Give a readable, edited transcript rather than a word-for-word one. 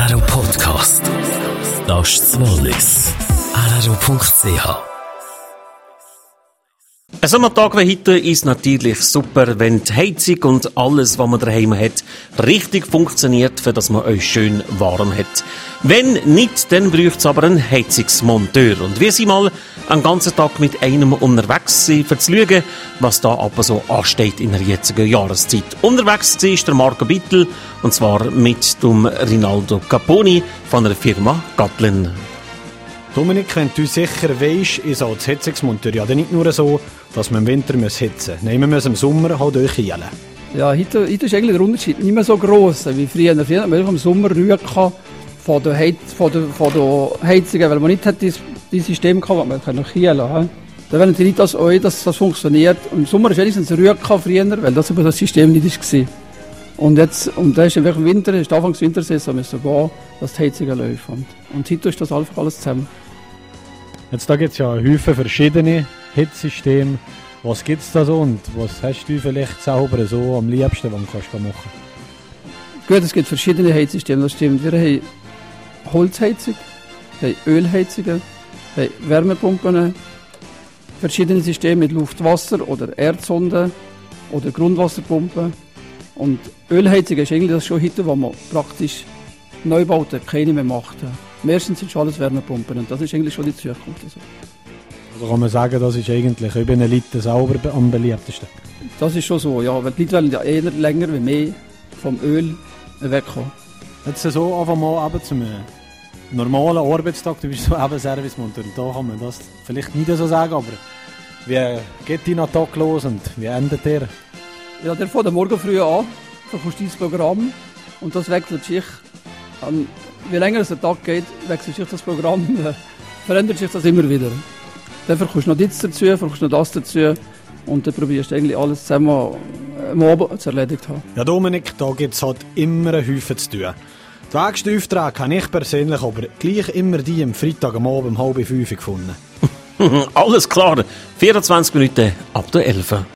RRO Podcast. Das ist das Wallis. RRO.ch. Ein Sommertag wie heute ist natürlich super, wenn die Heizung und alles, was man daheim hat, richtig funktioniert, für dass man euch schön warm hat. Wenn nicht, dann braucht es aber einen Heizungsmonteur. Und wir sind mal einen ganzen Tag mit einem unterwegs sein, um zu schauen, was da aber so ansteht in der jetzigen Jahreszeit. Unterwegs war der Marco Bittel, und zwar mit dem Rinaldo Caponi von der Firma Gatlin. Dominik, wenn du sicher weisst, ist auch das Heizungsmonteur ja nicht nur so, dass man im Winter heizen muss. Nein, man muss im Sommer halt durchkühlen. Ja, heute ist eigentlich der Unterschied nicht mehr so gross wie früher. Früher hat man im Sommer Ruhe von der Heizungen, weil man nicht dieses System gehabt, man kann kühlen. Dann wollen sie nicht, dass das funktioniert. Im Sommer ist wenigstens Ruhe früher, weil das über das System nicht war. Und da ist im Winter, ist Anfangs Wintersaison, müssen gehen, dass die Heizungen laufen. Und heute ist das einfach alles zusammen. Jetzt da gibt es ja Haufen verschiedene Heizsysteme. Was gibt es da so und was hast du vielleicht selber so am liebsten, was du machen kannst? Gut, es gibt verschiedene Heizsysteme, das stimmt. Wir haben Holzheizung, wir haben Ölheizungen, wir haben Wärmepumpen, verschiedene Systeme mit Luft-Wasser oder Erdsonden oder Grundwasserpumpen. Und Ölheizung ist eigentlich das schon heute, was man praktisch Neubauten keine mehr macht. Meistens sind schon alles Wärmepumpen und das ist eigentlich schon die Zukunft. Also kann man sagen, das ist eigentlich über eine Liter selber am beliebtesten? Das ist schon so, ja. Weil die Leute wollen ja eher länger wie mehr vom Öl wegkommen. Jetzt so einfach mal eben zum normalen Arbeitstag, du bist so eben Servicemonteur. Da kann man das vielleicht nicht so sagen, aber wie geht dein Tag los und wie endet der? Ja, der fängt morgen früh an, dann kommst du dein Programm und das wechselt sich. Je länger es der Tag geht, wechselt sich das Programm, verändert sich das immer wieder. Dann kommst du noch das dazu, kommst noch das dazu und dann probierst du eigentlich alles zusammen am Abend zu erledigt haben. Ja Dominik, da gibt es halt immer einen Haufen zu tun. Die wenigsten Aufträge habe ich persönlich aber gleich immer die am Freitag am Abend um 4:30 gefunden. Alles klar, 24 Minuten ab der 11.